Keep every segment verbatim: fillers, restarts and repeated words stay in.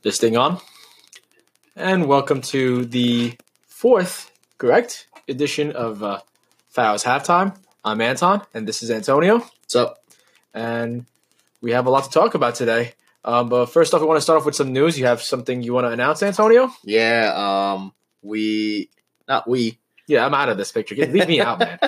This thing on. And welcome to the fourth, correct, edition of uh, Fouls Halftime. I'm Anton, and this is Antonio. What's up? And we have a lot to talk about today. Um, but first off, we want to start off with some news. You have something you want to announce, Antonio? Yeah, um, we, not we. Yeah, I'm out of this picture. Leave me out, man.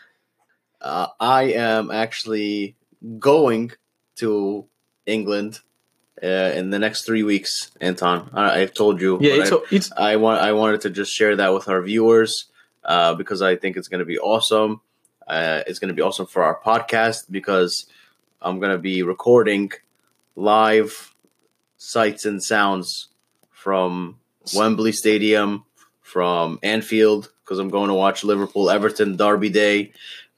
uh, I am actually going to England uh, in the next three weeks, Anton. I, I've told you. Yeah, I, it's, it's, I want. I wanted to just share that with our viewers uh, because I think it's going to be awesome. Uh, it's going to be awesome for our podcast because I'm going to be recording live sights and sounds from Wembley Stadium, from Anfield, because I'm going to watch Liverpool-Everton Derby Day.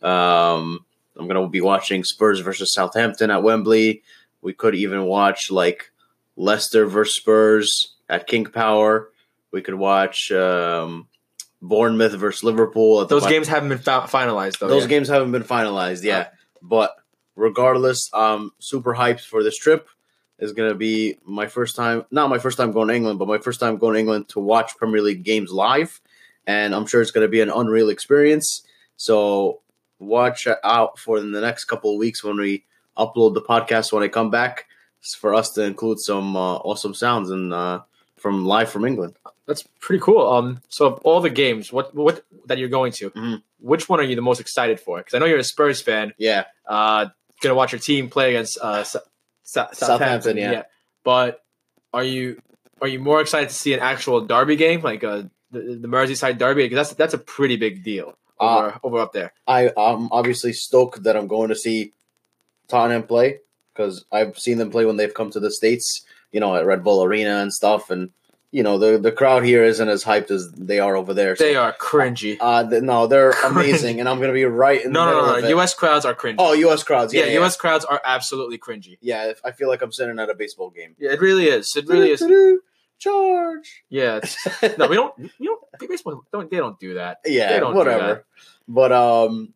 Um, I'm going to be watching Spurs versus Southampton at Wembley. We could even watch like Leicester versus Spurs at King Power. We could watch um, Bournemouth versus Liverpool. At the those fi- games haven't been fa- finalized, though. Those yeah. games haven't been finalized, yeah. Uh, but regardless, I'm super hyped for this trip. It's going to be my first time, not my first time going to England, but my first time going to England to watch Premier League games live. And I'm sure it's going to be an unreal experience. So watch out for the next couple of weeks when we upload the podcast when I come back for us to include some uh, awesome sounds and uh, from live from England. That's pretty cool. Um, so of all the games, what what that you're going to, mm-hmm. which one are you the most excited for? Because I know you're a Spurs fan. Yeah. Uh, gonna watch your team play against uh, Sa- Sa- Southampton. Southampton, yeah. yeah. But are you are you more excited to see an actual derby game, like uh, the the Merseyside derby? Because that's that's a pretty big deal over uh, over up there. I I'm obviously stoked that I'm going to see Tottenham play because I've seen them play when they've come to the States, you know, at Red Bull Arena and stuff, and you know the the crowd here isn't as hyped as they are over there. So. They are cringy. Uh, the, no, they're cringy. Amazing, and I'm going to be right in no, the middle no, no, of no. it. U S crowds are cringy. Oh, U S crowds, yeah, yeah, yeah. U S crowds are absolutely cringy. Yeah, I feel like I'm sitting at a baseball game. Yeah, it really is. It really is. Charge. Yeah. It's, no, we don't. You don't. Baseball don't. They don't do that. Yeah, they don't whatever. Do that. But um,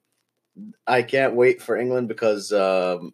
I can't wait for England because um,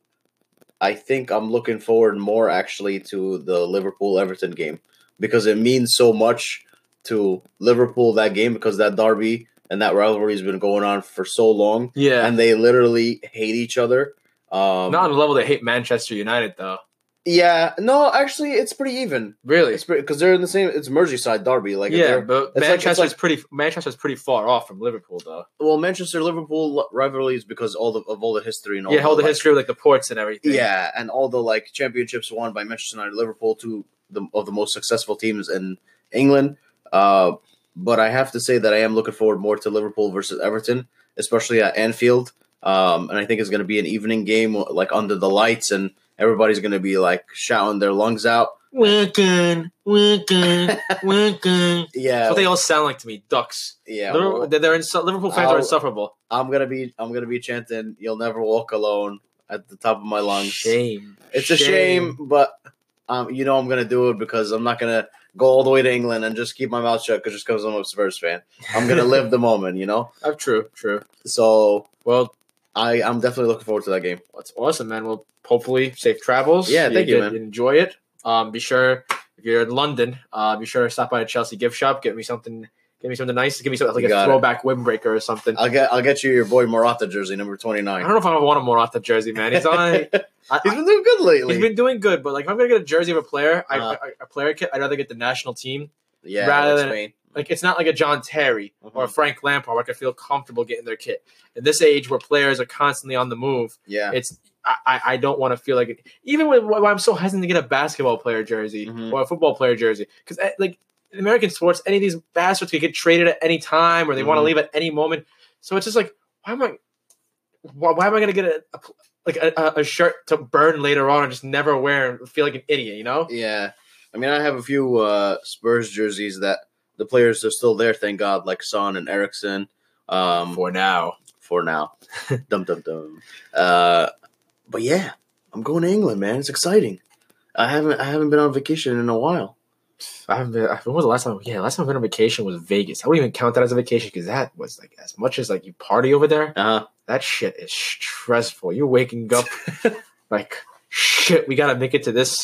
I think I'm looking forward more actually to the Liverpool-Everton game because it means so much to Liverpool, that game, because that derby and that rivalry has been going on for so long. Yeah. And they literally hate each other. Um, Not on the level they hate Manchester United, though. Yeah. No, actually, it's pretty even. Really? It's because they're in the same. It's Merseyside derby. Like yeah, but Manchester's like, like, pretty. Manchester's pretty far off from Liverpool, though. Well, Manchester Liverpool rivalry is because all the of all the history and all yeah, all the, the history like, of like the ports and everything. Yeah, and all the like championships won by Manchester United, Liverpool, two the, of the most successful teams in England. Uh, but I have to say that I am looking forward more to Liverpool versus Everton, especially at Anfield. Um, and I think it's going to be an evening game, like under the lights, and everybody's going to be like shouting their lungs out. Wigan, Wigan, Wigan. Yeah, that's what they all sound like to me. Ducks. Yeah, Liverpool, well, they're in, Liverpool fans I'll, are insufferable. I'm gonna be, I'm gonna be chanting, "You'll never walk alone" at the top of my lungs. Shame. It's shame. a shame, but um, you know I'm gonna do it because I'm not gonna go all the way to England and just keep my mouth shut because just because I'm a Spurs fan. I'm gonna live the moment, you know. Oh, true, true. So, well, I I'm definitely looking forward to that game. That's awesome, man. Well, hopefully, safe travels. Yeah, thank you, you man. Enjoy it. Um, be sure if you're in London, uh, be sure to stop by the Chelsea gift shop. Get me something. Get me something nice. Give me something like You a got throwback windbreaker or something. I'll get I'll get you your boy Morata jersey number I twenty-nine. don't know if I want a Morata jersey, man. He's on. I, he's been doing good lately. He's been doing good, but like if I'm gonna get a jersey of a player, Uh-huh. I, I, a player kit, I'd rather get the national team. Yeah, rather that's than Spain. like it's not like a John Terry Uh-huh. or a Frank Lampard where I could feel comfortable getting their kit. In this age where players are constantly on the move, Yeah, it's I, I don't want to feel like it. Even when, when I'm so hesitant to get a basketball player jersey Mhm. or a football player jersey because like in American sports, any of these bastards could get traded at any time or they want to Mhm. leave at any moment. So it's just like why am I why, why am I going to get a, a like a, a shirt to burn later on and just never wear and feel like an idiot, you know? yeah. I mean, I have a few uh, Spurs jerseys that the players are still there, thank God, like Son and Eriksson. Um, For now. for now. dum dum dum. Uh, but yeah, I'm going to England, man. It's exciting. I haven't I haven't been on vacation in a while. I haven't been. When was the last time? Yeah, last time I went on vacation was Vegas. I wouldn't even count that as a vacation because that was like as much as like you party over there. Uh-huh. That shit is stressful. You're waking up like shit. We gotta make it to this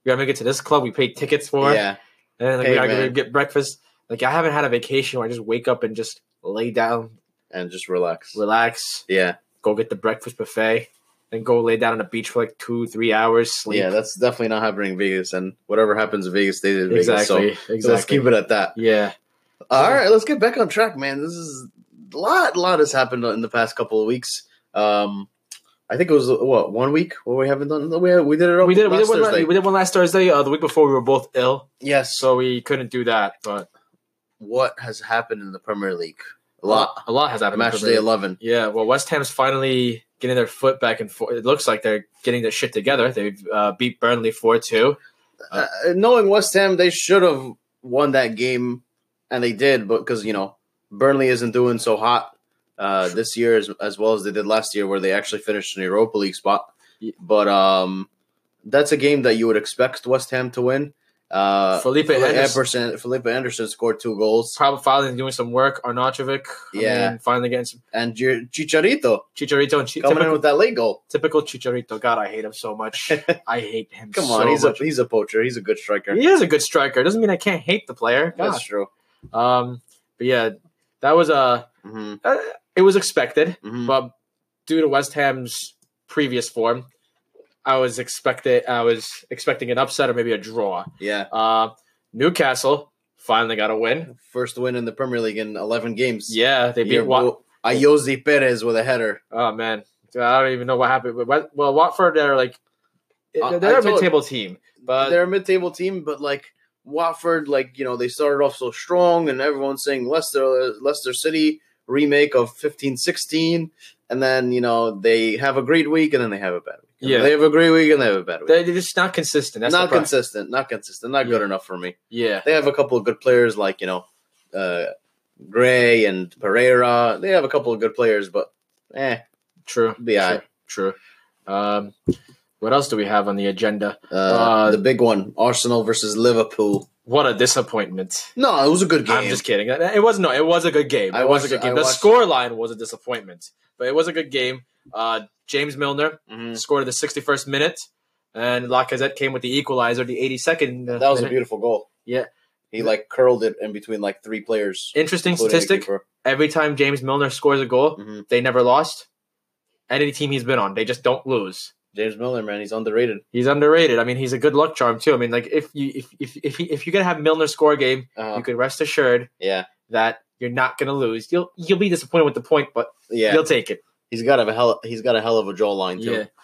We gotta make it to this club. We paid tickets for. Yeah. And then, like, Hey, we gotta man. go get breakfast. Like, I haven't had a vacation where I just wake up and just lay down, And just relax. relax, Yeah. go get the breakfast buffet, then go lay down on the beach for like two, three hours, sleep. Yeah, that's definitely not happening in Vegas. And whatever happens in Vegas stays in Vegas. exactly. So, exactly. so let's keep it at that. Yeah. All right, let's get back on track, man. This is a lot, a lot has happened in the past couple of weeks. Um, I think it was what one week where we haven't done. We we did it. We did. We last did, one, la- Thursday. we did one last Thursday. Uh, the week before, we were both ill, Yes. so we couldn't do that. But What has happened in the Premier League? A lot. a lot has happened. in Match the day Premier League. eleven. Yeah. Well, West Ham's finally getting their foot back and forth. It looks like they're getting their shit together. They've uh, beat Burnley four two. Uh, knowing West Ham, they should have won that game, and they did, but because you know Burnley isn't doing so hot uh, this year as, as well as they did last year, where they actually finished in the Europa League spot. But um, that's a game that you would expect West Ham to win. Uh, Felipe Anderson. Anderson, Felipe Anderson scored two goals, Probably finally doing some work. Arnautovic. I Yeah. mean, finally getting some and Gi- Chicharito Chicharito and Chi- coming typical, in with that late goal. typical Chicharito. God, I hate him so much. I hate him. Come so on, he's much. a he's a poacher. He's a good striker. He is a good striker. Doesn't mean I can't hate the player. God. That's true. Um, but yeah, that was a. hmm Uh, it was expected, hmm but due to West Ham's previous form, I was expected. I was expecting an upset or maybe a draw. Yeah, Uh, Newcastle finally got a win. first win in the Premier League in eleven games. Yeah, they beat Yeah, Wat. Ayoze Perez with a header. Oh man, I don't even know what happened. But Wat- well, Watford, they're like I- they're I a told- mid-table team, but They're a mid-table team, but like Watford, like you know, they started off so strong, and everyone's saying Leicester, Leicester City remake of fifteen sixteen, and then you know they have a great week, and then they have a bad week. Yeah. They have a great week, and they have a bad week. they're just not consistent. That's not the pro- consistent, not consistent, not good Yeah. enough for me. Yeah, They have a couple of good players, like you know, uh, Gray and Pereira. They have a couple of good players, but eh, true. be all right. True. True. Um, what else do we have on the agenda? Uh, Uh, the big one, Arsenal versus Liverpool. What a disappointment. No, it was a good game. I'm just kidding. It was no, it was a good game. It I was watched- a good game. I The watched- score line was a disappointment, but it was a good game. Uh, James Milner Mhm. scored at the sixty-first minute, and Lacazette came with the equalizer, the eighty-second. That was a minute. beautiful goal. Yeah. He like curled it in between like three players. Interesting including the statistic. keeper. Every time James Milner scores a goal, Mhm. they never lost. Any team he's been on, they just don't lose. James Milner, man, he's underrated. He's underrated. I mean, he's a good luck charm too. I mean, like if you if if if, he, if you're gonna have Milner score a game, Uh, you can rest assured yeah, that you're not gonna lose. You'll you'll be disappointed with the point, but yeah. you'll take it. He's got a hell. He's got a hell of a jawline too. Yeah.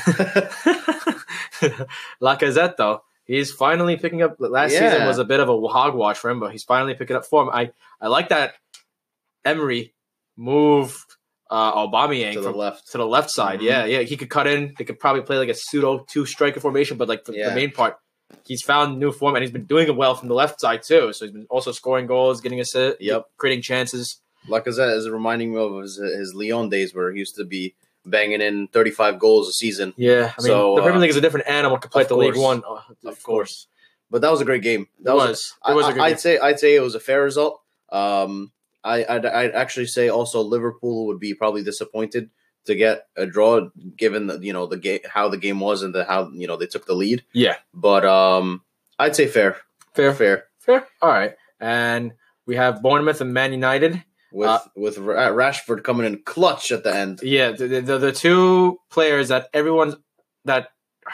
Lacazette though, he's finally picking up. Last Yeah. season was a bit of a hogwash for him, but he's finally picking up form. I I like that Emery moved uh, Aubameyang To the from left. to the left side. Mhm. Yeah, yeah, he could cut in. They could probably play like a pseudo two striker formation, but like for Yeah. the main part, he's found new form and he's been doing it well from the left side too. So he's been also scoring goals, getting assists, Yep. creating chances. Lacazette is reminding me of his, his Lyon days where he used to be banging in thirty-five goals a season. Yeah, I mean So, the Premier uh, League is a different animal compared of to League course. One. Oh, Of course, but that was a great game. That It was. It was a good I, game. I'd say. I'd say it was a fair result. Um, I, I'd, I'd actually say also Liverpool would be probably disappointed to get a draw, given the you know the game how the game was and the how you know they took the lead. Yeah, But um, I'd say fair, fair, fair fair. All right, and we have Bournemouth and Man United. with Uh, with Ra- Rashford coming in clutch at the end. Yeah, the the, the, the two players that everyone that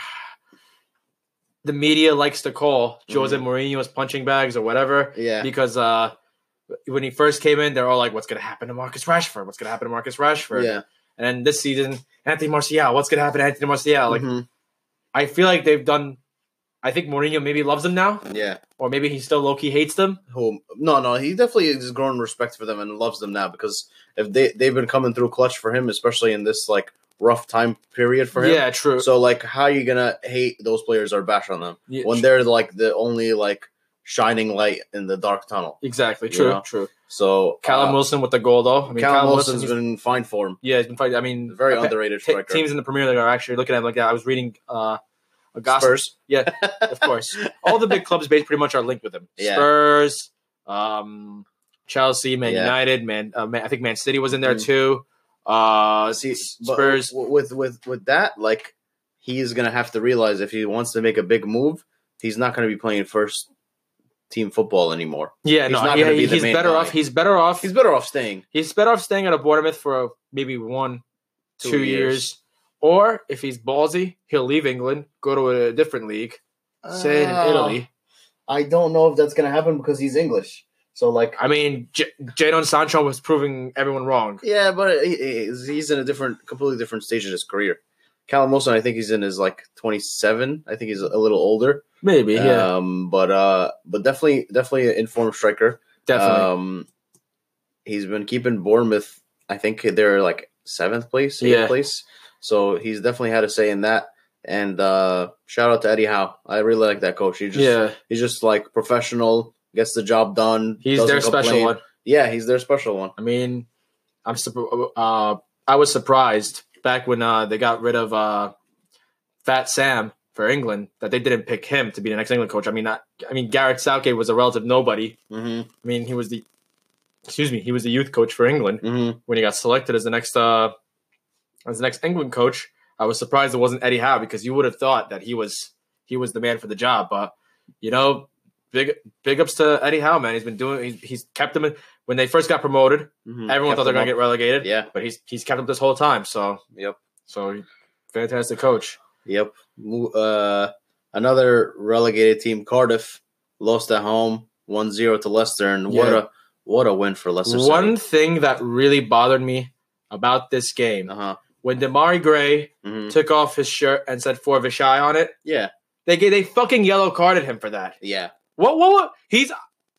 the media likes to call Jose Mhm. Mourinho's punching bags or whatever, Yeah, because uh, when he first came in, they're all like, "What's going to happen to Marcus Rashford? What's going to happen to Marcus Rashford?" yeah. And then this season, Anthony Martial. What's going to happen to Anthony Martial? Like, Mhm. I feel like they've done. I think Mourinho maybe loves them now, yeah. or maybe he still low key hates them. Who? No, no. He definitely has grown respect for them and loves them now because if they they've been coming through clutch for him, especially in this like rough time period for him. Yeah, true. So like, how are you gonna hate those players or bash on them Yeah, when tr- they're like the only like shining light in the dark tunnel? exactly you true, know? true. So Callum uh, Wilson with the goal though. I mean, Callum, Callum Wilson's Wilson. been in fine form. Yeah, he's been fighting. I mean, Very uh, underrated te- striker. teams in the Premier League are actually looking at him like that. I was reading uh, a gossip. Spurs. Yeah, of course. All the big clubs, based pretty much, are linked with him. Yeah. Spurs, um, Chelsea, Man Yeah. United, Man. Uh, Man I think Man City was in there Mm. too. Uh, See, but Spurs. w- with with with that, like he's gonna have to realize if he wants to make a big move he's not going to be playing first team football anymore. Yeah, He's no, not yeah, gonna be the he's main better guy. off. He's better off. He's better off staying. He's better off staying at a Bournemouth for maybe one, two, Two years. years. Or if he's ballsy, he'll leave England, go to a different league, say it in Uh, Italy. I don't know if that's going to happen because he's English. So, like, I mean, J- Jadon Sancho was proving everyone wrong. yeah, but he, he- he's in a different, completely different stage in his career. Callum Wilson, I think he's in his like twenty-seven. I think he's a little older. Maybe, yeah, Um, but uh, but definitely, definitely an informed striker. definitely. Um, he's been keeping Bournemouth. I think they're like seventh place, eighth Yeah. place. So he's definitely had a say in that. And uh, shout out to Eddie Howe. I really like that coach. He just, yeah, he's just like professional, gets the job done. he's doesn't their special complain. one. Yeah, he's their special one. I mean, I'm surp- uh, I was surprised back when uh, they got rid of uh, Fat Sam for England that they didn't pick him to be the next England coach. I mean, not, I mean, Gareth Southgate was a relative nobody. Mm-hmm. I mean, he was the excuse me, he was the youth coach for England Mm-hmm. when he got selected as the next uh, as the next England coach. I was surprised it wasn't Eddie Howe because you would have thought that he was he was the man for the job. But you know, big big ups to Eddie Howe, man. He's been doing. He's, he's kept them in, when they first got promoted. Mm-hmm. Everyone thought they're going to get relegated. Yeah. but he's he's kept them this whole time. So Yep. so fantastic coach. Yep. Mo- Uh, another relegated team, Cardiff, lost at home, one zero to Leicester, and what Yeah. a what a win for Leicester. One thing that really bothered me about this game Uh huh. when Damari Gray hmm took off his shirt and said "For Vishai" on it, Yeah. they gave they fucking yellow carded him for that. Yeah. What? What? What? He's.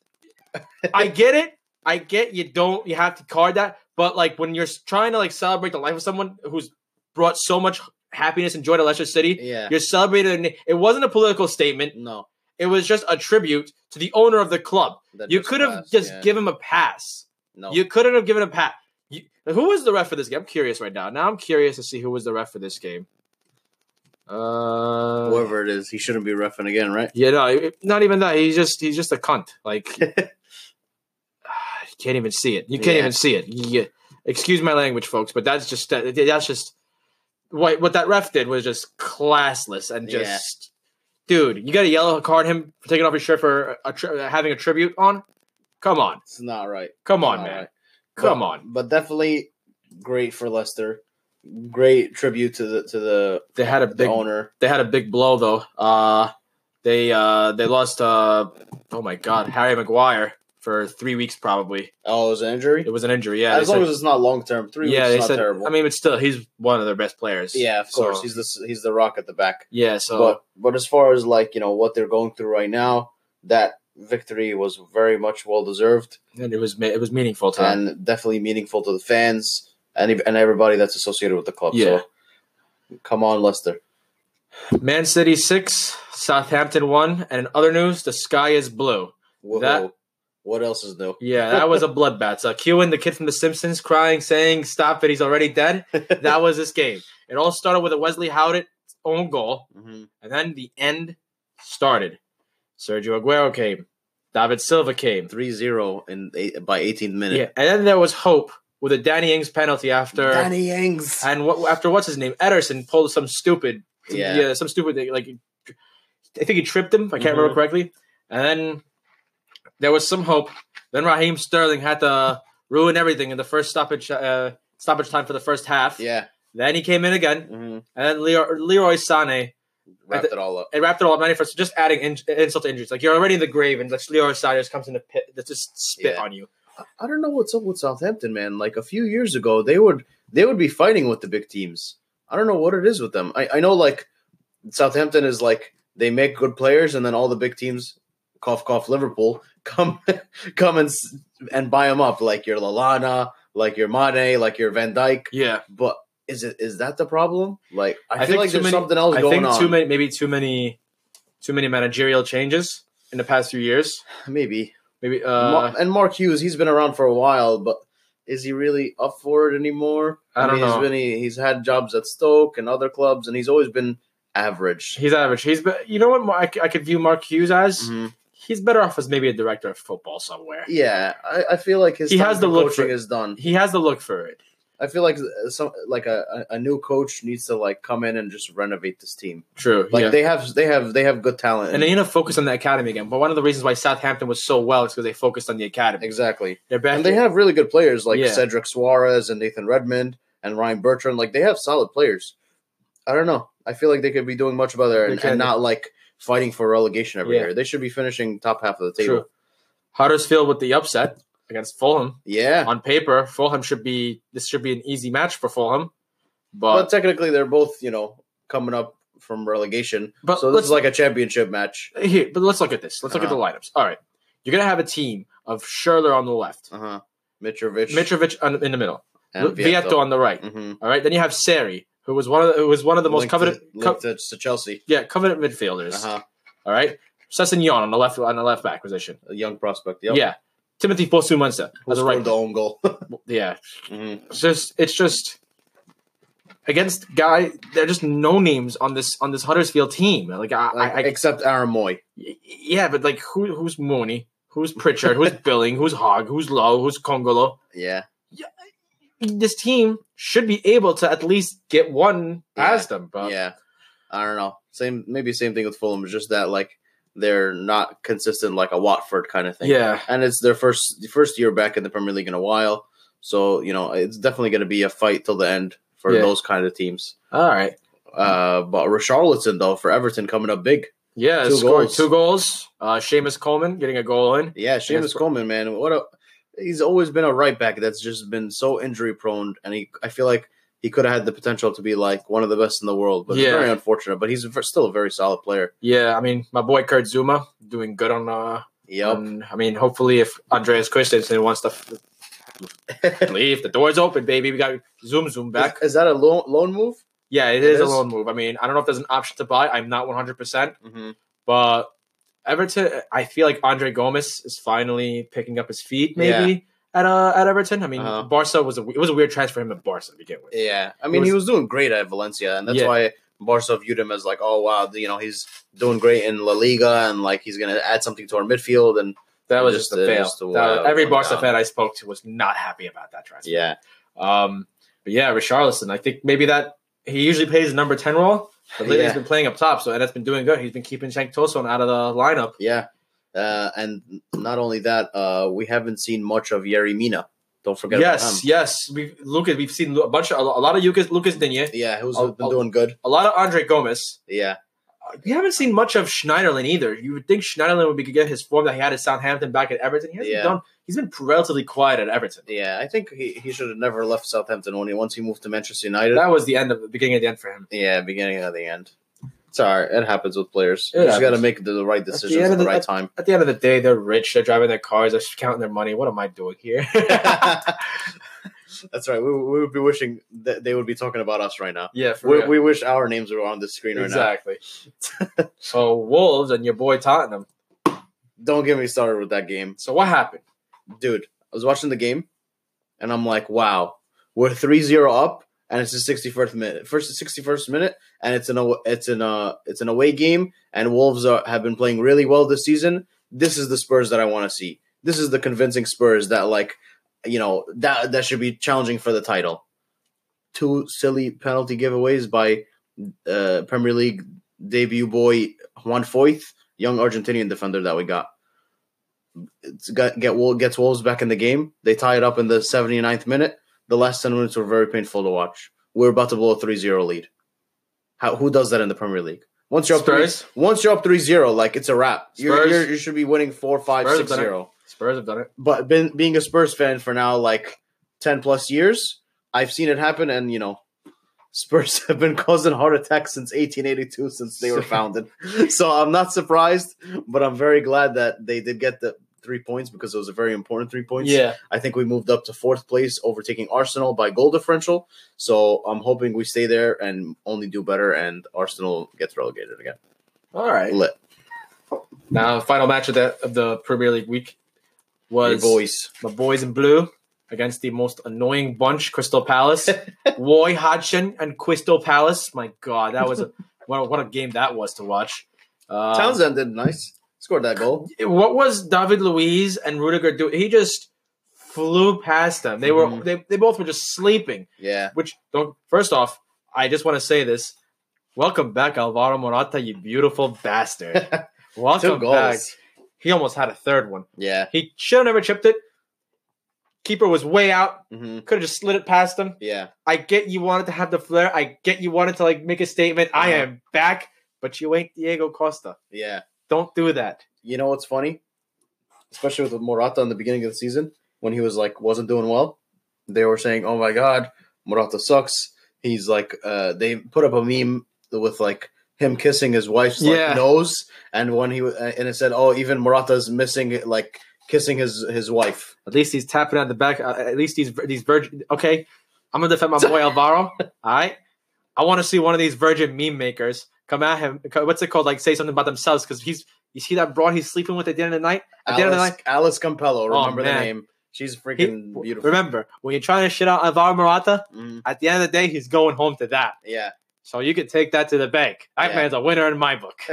I get it. I get you don't. You have to card that, but like when you're trying to like celebrate the life of someone who's brought so much happiness and joy to Leicester City, Yeah. you're celebrating. It wasn't a political statement. No. It was just a tribute to the owner of the club. that You just could have passed, just yeah. given him a pass. No. You couldn't have given a pass. You, who was the ref for this game? I'm curious right now. Now I'm curious to see who was the ref for this game. Uh, Whoever it is, he shouldn't be reffing again, right? Yeah, no, it- not even that. He's just he's just a cunt. Like you can't even see it. You can't Yeah. even see it. You- excuse my language, folks, but that's just that- that's just what what that ref did was just classless and Yeah. just, dude, you got to yellow card him for taking off his shirt for a tri- having a tribute on. Come on, It's not right. come on, Not man, right. come But- on. But definitely great for Leicester. Great tribute to the to the, They had a the big owner. they had a big blow though. Uh they uh they lost uh oh my god, Harry Maguire for three weeks probably. Oh, it was an injury? It was an injury, yeah. as they long said- as it's not long term. Three yeah, weeks they is not said. terrible. I mean, but still, he's one of their best players. yeah, of So- course. He's the he's the rock at the back. yeah. So But but as far as like, you know, what they're going through right now, that victory was very much well deserved and it was ma- it was meaningful to them. and definitely meaningful to the fans and ev- and everybody that's associated with the club. Yeah. So come on, Leicester. Man City six, Southampton one, and in other news, the sky is blue. Whoa. That- What else is new? Yeah, that was a bloodbath. So Kewen, the kid from The Simpsons, crying, saying, "Stop it, he's already dead." That was this game. It all started with a Wesley Howard own goal, Mhm. and then the end started. Sergio Aguero came. David Silva came. three zero in eight, by eighteenth minute. Yeah, and then there was hope with a Danny Ings penalty after Danny Ings. and what after what's his name Ederson pulled some stupid Yeah. yeah, some stupid thing, like I think he tripped him if I can't Mhm. remember correctly, and then there was some hope. Then Raheem Sterling had to ruin everything in the first stoppage uh, stoppage time for the first half. Yeah. Then he came in again, hmm and then Leroy, Leroy Sané Wrapped it all up. it wrapped it all up ninety-first. So just adding in, insult to injuries, like you're already in the grave, and like Leroy Sané just comes in the pit that just spit Yeah. on you. I don't know what's up with Southampton, man. Like a few years ago, they would they would be fighting with the big teams. I don't know what it is with them. I, I know like Southampton is like they make good players, and then all the big teams, cough cough, Liverpool come come and s- and buy them up, like your Lallana, like your Mane, like your Van Dijk. Yeah, But is it is that the problem? Like I, I feel think like too there's many- something else I going think on. too many, maybe too many, too many managerial changes in the past few years. Maybe. Maybe Mar- uh, and Mark Hughes, he's been around for a while, but is he really up for it anymore? I don't mean, know. He's, been, he, he's had jobs at Stoke and other clubs, and he's always been average. he's average. He's be- you know what I, c- I could view Mark Hughes as. Mhm. He's better off as maybe a director of football somewhere. Yeah, I, I feel like his He time has the for look coaching for- is done. He has the look for it. I feel like some like a, a new coach needs to like come in and just renovate this team. True. Like yeah. they have they have they have good talent, and they need to focus on the academy again. But one of the reasons why Southampton was so well is because they focused on the academy. exactly. They're back. And they have really good players like Yeah. Cedric Suarez and Nathan Redmond and Ryan Bertrand. Like they have solid players. I don't know. I feel like they could be doing much better and, They can. and not like fighting for relegation every Yeah. year. They should be finishing top half of the table. True. Huddersfield with the upset against Fulham. Yeah. On paper, Fulham should be this should be an easy match for Fulham. But But, technically, they're both, you know, coming up from relegation. But so this let's- is like a championship match. here, but let's look at this. Let's look Uh-huh. at the lineups. All right. You're gonna have a team of Schürrle on the left, Uh huh. Mitrovic. Mitrovic on, in the middle, and Vieto on the right. Mm-hmm. All right. Then you have Seri, who was one of the, who was one of the most linked coveted to, co- linked to, to Chelsea. yeah, coveted midfielders. Uh huh. All right. Sessegnon on the left on the left back position. A young prospect. Yep. Yeah. Timothy Fosu Munster Who on the scored right. the own goal? Yeah. mm-hmm. It's just it's just against guy. They're just no names on this on this Huddersfield team. Like I, like, I, I except Aaron Moy. yeah, but like who who's Mooney, who's Pritchard, who's Billing, who's Hogg, who's Lowe, who's Congolo. Yeah. This team should be able to at least get one Yeah. past them. But yeah. I don't know. Same. Maybe same thing with Fulham. It's just that like they're not consistent like a Watford kind of thing. yeah, And it's their first first year back in the Premier League in a while. So, you know, it's definitely going to be a fight till the end for Yeah. those kind of teams. all right. Uh, but Richarlison, though, for Everton coming up big. Yeah, Two scored goals. two goals. Uh, Seamus Coleman getting a goal in. Yeah, Seamus Yes. Coleman, man. What a He's always been a right back that's just been so injury prone. And he, I feel like he could have had the potential to be like one of the best in the world. But Yeah. it's very unfortunate. But he's a- still a very solid player. Yeah, I mean my boy Kurt Zuma doing good on. Uh, Yep. on I mean, hopefully, if Andreas Christensen wants to f- leave, the door's open, baby. We got Zoom Zoom back. Is, is that a loan, loan move? Yeah, it It is a is? loan move. I mean, I don't know if there's an option to buy. I'm not one hundred percent, Mm-hmm. but Everton. I feel like Andre Gomes is finally picking up his feet. Maybe at uh at Everton. I mean, Uh-huh. Barca was a it was a weird transfer for him at Barca to begin with. Yeah, I mean, was- he was doing great at Valencia, and that's Yeah. why Barca viewed him as like, oh wow, you know, he's doing great in La Liga, and like he's gonna add something to our midfield, and That was Just, just, a uh, fail. just a That- wild every one Barca down. fan I spoke to was not happy about that transfer. yeah, Um, but yeah, Richarlison. I think maybe that he usually plays the number ten role, but lately Yeah. he's been playing up top, so and that's been doing good. He's been keeping Cenk Tosun out of the lineup. yeah, uh, and not only that, uh, we haven't seen much of Yerry Mina. Don't forget about Yes, him. yes. We've Lucas. We've seen a bunch of a lot of Lucas Lucas Digne, Yeah, who's I'll- been I'll- doing good. a lot of Andre Gomes. Yeah, We haven't seen much of Schneiderlin either. You would think Schneiderlin would be get his form that he had at Southampton back at Everton. He hasn't Yeah. done. He's been relatively quiet at Everton. yeah. I think he, he should have never left Southampton when he once he moved to Manchester United. That was the end of the beginning of the end for him. yeah, beginning of the end. It's all right. It happens with players. It you just got to happens. make the, the right the decisions end at of the the- right time. At the end of the day, they're rich. They're driving their cars. They're counting their money. What am I doing here? That's right. We, we would be wishing that they would be talking about us right now. yeah, for We, real. we wish our names were on the screen right exactly. So Wolves and your boy Tottenham. now. Don't get me started with that game. So what happened? Dude, I was watching the game, and I'm like, wow, we're three zero up, and it's the sixty-first minute. First sixty-first minute, and it's an aw- it's an uh, it's an away game, and Wolves are, have been playing really well this season. This is the Spurs that I want to see. This is the convincing Spurs that, like, you know, that that should be challenging for the title. Two silly penalty giveaways by uh, Premier League debut boy Juan Foyth, young Argentinian defender that we got. It's got get Wol- gets Wolves back in the game. They tie it up in the seventy-ninth minute. The last ten minutes were very painful to watch. We're about to blow a three zero lead. How who does that in the Premier League? Once you're up Spurs. three, once you're up three zero, like it's a wrap. You're, Spurs. you're, you should be winning four, five, Spurs six have done it. zero. Spurs have done it. But been, being a Spurs fan for now like ten plus years, I've seen it happen, and you know, Spurs have been causing heart attacks since eighteen eighty-two, since they were founded. So I'm not surprised, but I'm very glad that they did get the three points because it was a very important three points. Yeah. I think we moved up to fourth place, overtaking Arsenal by goal differential. So I'm hoping we stay there and only do better, and Arsenal gets relegated again. All right. Lit. Now, the final match of the of the Premier League week Your was boys. the boys in blue against the most annoying bunch, Crystal Palace. Roy Hodgson and Crystal Palace. My God, that was a what, a what a game that was to watch. Uh, Townsend did nice. Scored that goal. What was David Luiz and Rudiger doing? He just flew past them. They were Mhm. they, they both were just sleeping. Yeah. Which don't first off, I just want to say this. Welcome back, Alvaro Morata, you beautiful bastard. Two Welcome back. goals. He almost had a third one. Yeah. He should have never chipped it. Keeper was way out. hmm Could have just slid it past him. Yeah. I get you wanted to have the flair. I get you wanted to like make a statement. I Uh-huh. am back, but you ain't Diego Costa. Yeah. Don't do that. You know what's funny? Especially with Morata in the beginning of the season, when he was like wasn't doing well, they were saying, "Oh my God, Morata sucks." He's like, uh, they put up a meme with like him kissing his wife's like, Yeah. nose, and when he uh, and it said, "Oh, even Morata's missing like kissing his his wife." At least he's tapping on the back. Uh, at least these these virgin. Okay, I'm gonna defend my boy Alvaro. All right, I want to see one of these virgin meme makers come at him. What's it called? Like say something about themselves because he's. You see that broad he's sleeping with at the end of the night. At the end of the Alice, night, Alice Campello, remember the man. name? She's he- freaking beautiful. remember when you're trying to shit out Alvaro Morata. Mhm. At the end of the day, he's going home to that. Yeah, So you can take that to the bank. That Yeah. man's a winner in my book.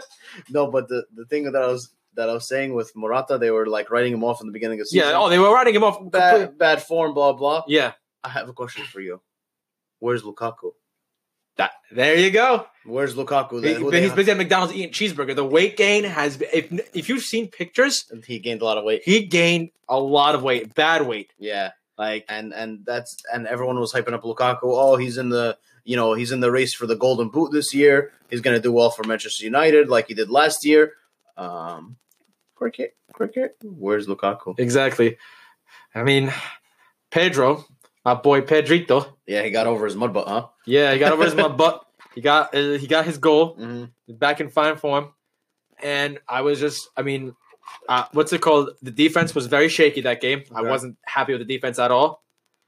no, but the, the thing that I was that I was saying with Morata, they were like writing him off in the beginning of the season. Yeah. Oh, they were writing him off. completely- bad bad form, blah blah. Yeah. I have a question for you. Where's Lukaku? That. There you go. Where's Lukaku? He, Who but they he's have- busy at McDonald's eating cheeseburger. The weight gain has. Been, if if you've seen pictures, he gained a lot of weight. he gained a lot of weight. Bad weight. Yeah, Like. and and that's and everyone was hyping up Lukaku. Oh, he's in the you know he's in the race for the Golden Boot this year. He's gonna do well for Manchester United like he did last year. Um, cricket, cricket. Where's Lukaku? Exactly. I mean, Pedro, my boy Pedrito. Yeah, he got over his mud butt, huh? Yeah, he got over his mud butt. He got uh, he got his goal. Mm-hmm. He's back in fine form. And I was just, I mean, uh, what's it called? The defense was very shaky that game. I Okay. wasn't happy with the defense at all.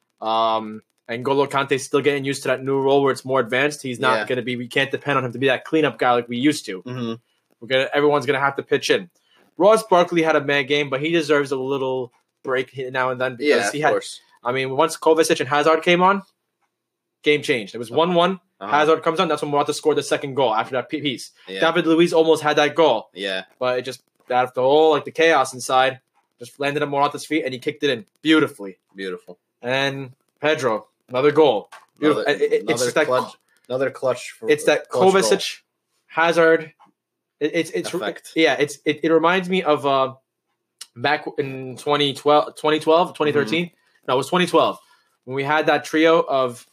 Um, and Golo Kante's still getting used to that new role where it's more advanced. He's not Yeah. going to be. We can't depend on him to be that cleanup guy like we used to. Mm-hmm. We're gonna. Everyone's gonna have to pitch in. Ross Barkley had a mad game, but he deserves a little break here now and then because Yeah, he of had. course. I mean, once Kovacic and Hazard came on, game changed. It was one-one. Uh-huh. Hazard comes on. That's when Morata scored the second goal after that piece. Yeah, David Luiz almost had that goal, yeah, but it just out of the whole like the chaos inside, just landed at Morata's feet and he kicked it in beautifully. beautiful. And Pedro, another goal. Beautiful. Another, It- it- it's another just that. clutch. Another clutch. For, It's that clutch goal. Kovacic, Hazard. It, it's it's Effect. yeah. It's it, it reminds me of uh back in twenty twelve, twenty twelve, twenty thirteen. No, it was twenty twelve when we had that trio of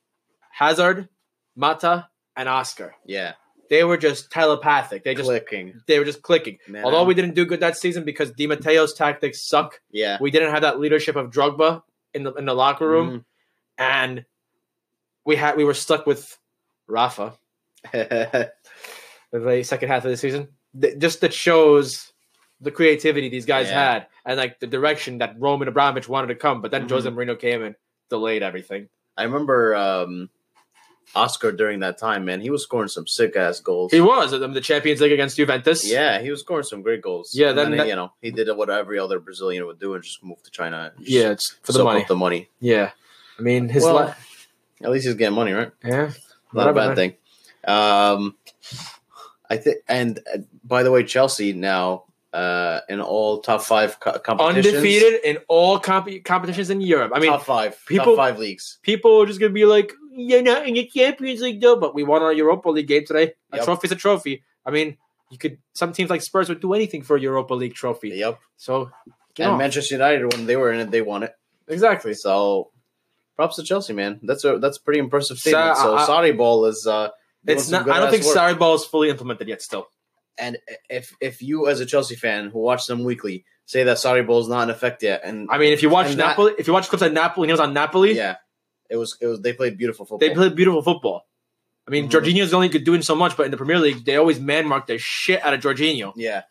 Hazard, Mata, and Oscar. Yeah, They were just telepathic. They just clicking. they were just clicking. Man, Although I'm- we didn't do good that season because Di Matteo's tactics suck. yeah, We didn't have that leadership of Drogba in the in the locker room, Mm-hmm. and we had we were stuck with Rafa Mhm. the very second half of the season. Th- Just that shows the creativity these guys Yeah. had and like the direction that Roman Abramovich wanted to come. But then Mhm. Jose Mourinho came and delayed everything. I remember um, Oscar during that time. Man, he was scoring some sick ass goals. He was in the Champions League against Juventus. Yeah, he was scoring some great goals. Yeah, And then then, that- you know he did what every other Brazilian would do and just move to China. And just yeah, it's for the soak money. up the money. Yeah, I mean his Well, li- At least he's getting money, right? yeah, Not a whatever, bad man. thing. Um, I think. And uh, by the way, Chelsea now uh, in all top five co- competitions, Undefeated in all comp- competitions in Europe. I mean, top five, people- top five leagues. people are just gonna be like, "You're not in the Champions League, though." But we won our Europa League game today. A Yep. trophy's a trophy. I mean, you could. Some teams like Spurs would do anything for a Europa League trophy. Yep. So, get And off. Manchester United, when they were in it, they won it. exactly. So, props to Chelsea, man. That's a that's a pretty impressive Sa- statement. So, I- Saudi ball is. Uh, doing It's some not. I don't good-ass think work. Sarri ball is fully implemented yet. Still, And if if you as a Chelsea fan who watch them weekly say that Saudi ball is not in effect yet, and I mean, if you watch And that- Napoli, if you watch clips of Napoli, he was on Napoli. yeah, it was it was they played beautiful football. They played beautiful football. I mean, Mhm. Jorginho's only good doing so much, but in the Premier League, they always man mark the shit out of Jorginho. Yeah,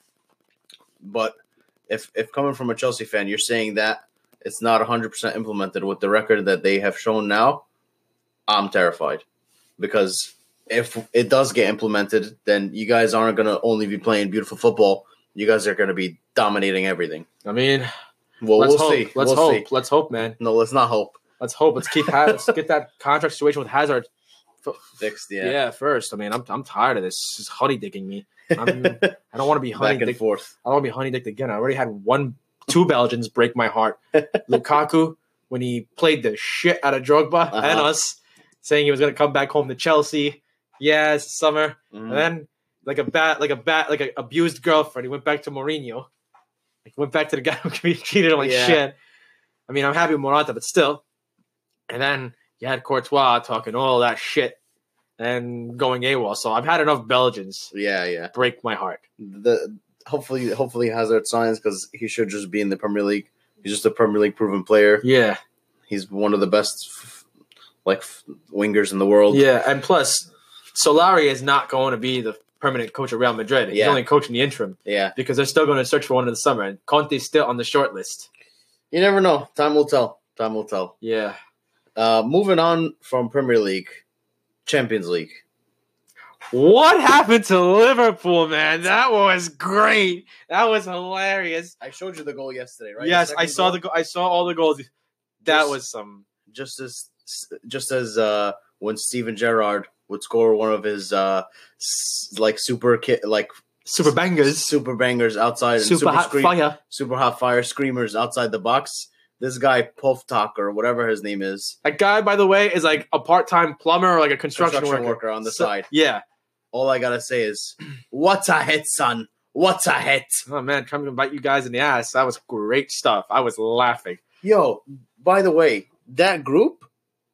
but if if coming from a Chelsea fan, you're saying that it's not one hundred percent implemented with the record that they have shown now, I'm terrified because if it does get implemented, then you guys aren't going to only be playing beautiful football. You guys are going to be dominating everything. I mean, Well, let's we'll hope. see. Let's we'll hope. see. Let's hope, man. No, let's not hope. Let's hope. Let's keep. Ha- let's get that contract situation with Hazard. f- Fixed, Yeah. yeah. first. I mean, I'm I'm tired of this. This is honey dicking me. I'm, I don't want to be honey Back and dick. forth. I don't want to be honey dicked again. I already had one two Belgians break my heart. Lukaku, when he played the shit out of Drogba uh-huh. and us, saying he was going to come back home to Chelsea. Yeah, it's summer. Mm. And then, like a bat, like a bat, like an abused girlfriend, he went back to Mourinho. Like went back to the guy who treated him like yeah. shit. I mean, I'm happy with Morata, but still. And then you had Courtois talking all that shit and going AWOL. So I've had enough Belgians. Yeah, yeah. Break my heart. The hopefully, hopefully Hazard signs because he should just be in the Premier League. He's just a Premier League proven player. Yeah, he's one of the best, f- like f- wingers in the world. Yeah, and plus, Solari is not going to be the permanent coach of Real Madrid. He's yeah. only coaching the interim. Yeah, because they're still going to search for one in the summer, and Conte's still on the short list. You never know. Time will tell. Time will tell. Yeah. Uh, moving on from Premier League, Champions League. What happened to Liverpool, man? That was great. That was hilarious. I showed you the goal yesterday, right? Yes, I saw goal? the go- I saw all the goals. That just, was some just as just as uh, when Steven Gerrard would score one of his uh, s- like super ki- like super bangers, super bangers outside, super, super hot scream- fire, super hot fire screamers outside the box. This guy Poftak or whatever his name is. That guy, by the way, is like a part-time plumber or like a construction, construction worker. worker on the so, side. Yeah. All I gotta say is, "What a hit, son! What a hit!" Oh man, trying to bite you guys in the ass. That was great stuff. I was laughing. Yo, by the way, that group